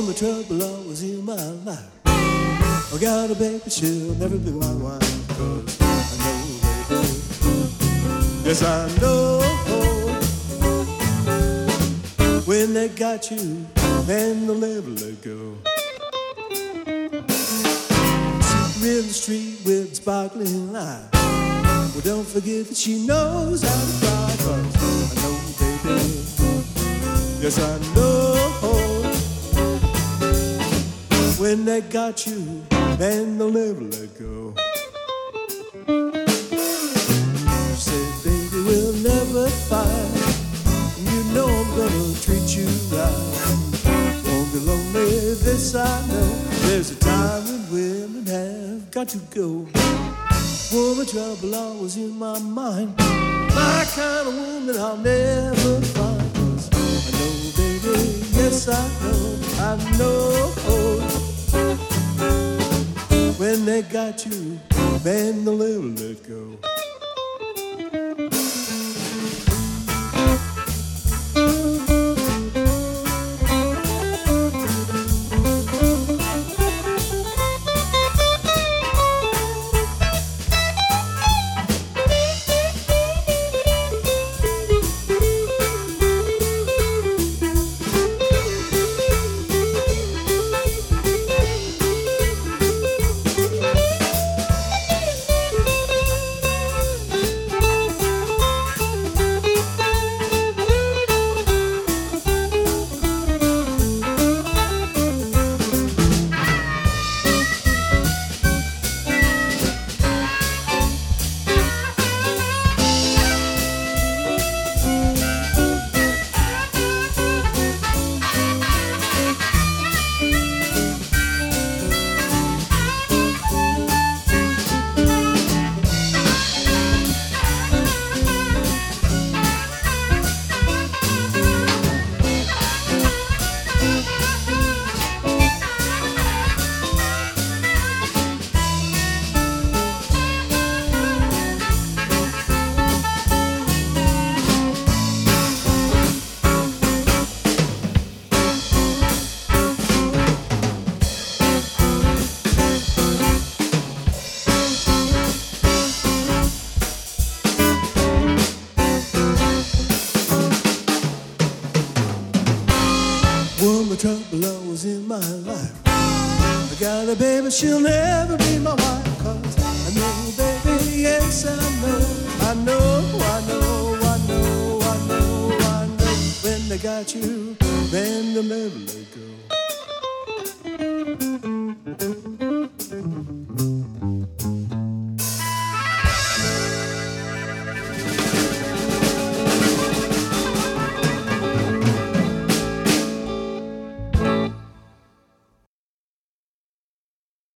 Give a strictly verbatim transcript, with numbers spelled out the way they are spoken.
Woman, trouble always in my life. I got a baby, she'll never be my wife. 'Cause I know, baby, yes I know. When they got you, then they'll never let go. Sitting in the street with sparkling eyes. Well, don't forget that she knows how to cry. 'Cause I know, baby, yes I know. When they got you, then they'll never let go. She said, baby, we'll never fight. You know I'm gonna treat you right. Won't be lonely, this I know. There's a time when women have got to go. Woman, trouble always in my mind. My kind of woman I'll never find. 'Cause I know, baby, yes I know, I know. When they got you, then they'll never let go. Woman, trouble always in my life. I got a baby, she'll never be my wife. 'Cause I know, baby, yes I know. I know, I know, I know, I know, I know. When they got you, then they'll never let go.